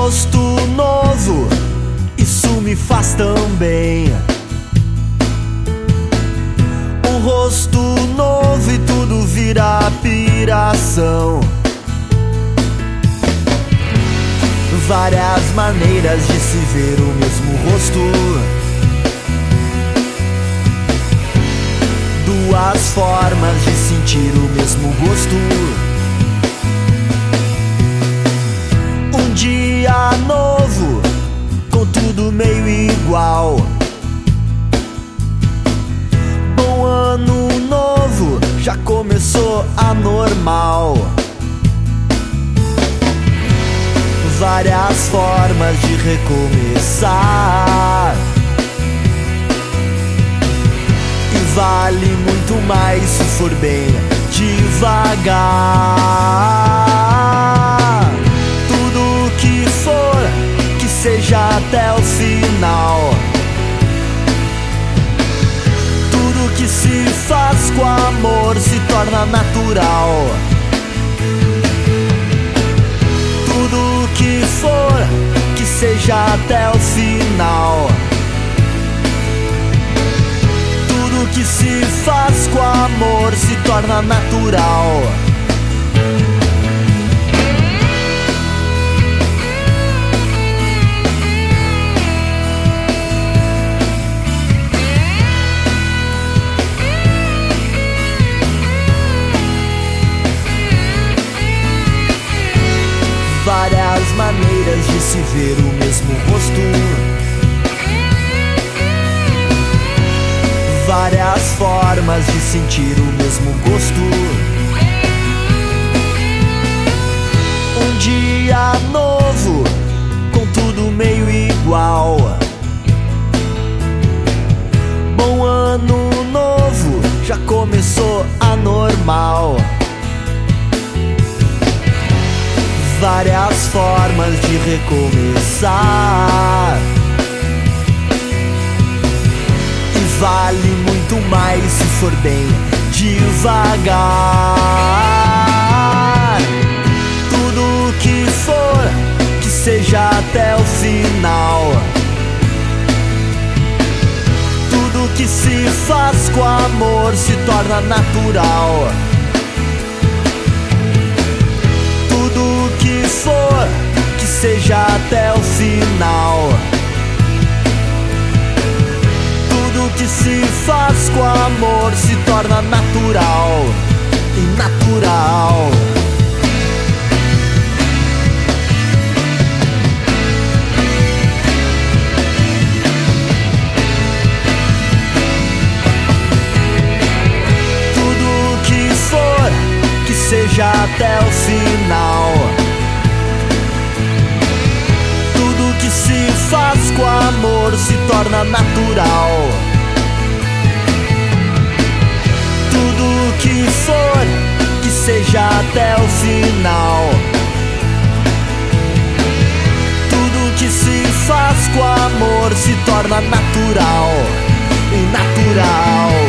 rosto novo, isso me faz tão bem. Um rosto novo e tudo vira piração. Várias maneiras de se ver o mesmo rosto, duas formas de sentir o mesmo gosto. Um dia novo, com tudo meio igual. Bom ano novo, já começou anormal. Várias formas de recomeçar, e vale muito mais se for bem devagar. Tudo que for, que seja até o final. Tudo que se faz com amor se torna natural. Tudo que for, que seja até o final. Tudo que se faz com amor se torna natural. Várias maneiras de se ver o mesmo rosto, várias formas de sentir o mesmo gosto. Um dia novo, com tudo meio igual. Bom ano novo, já começou anormal. Várias formas de recomeçar, e vale muito mais se for bem devagar. Tudo que for, que seja até o final. Tudo que se faz com amor se torna natural. Tudo que for, que seja até o final. Tudo que se faz com amor se torna natural e natural. Tudo que for, que seja até o final. Tudo que se faz com amor se torna natural. Tudo que for, que seja até o final. Tudo que se faz com amor se torna natural e natural.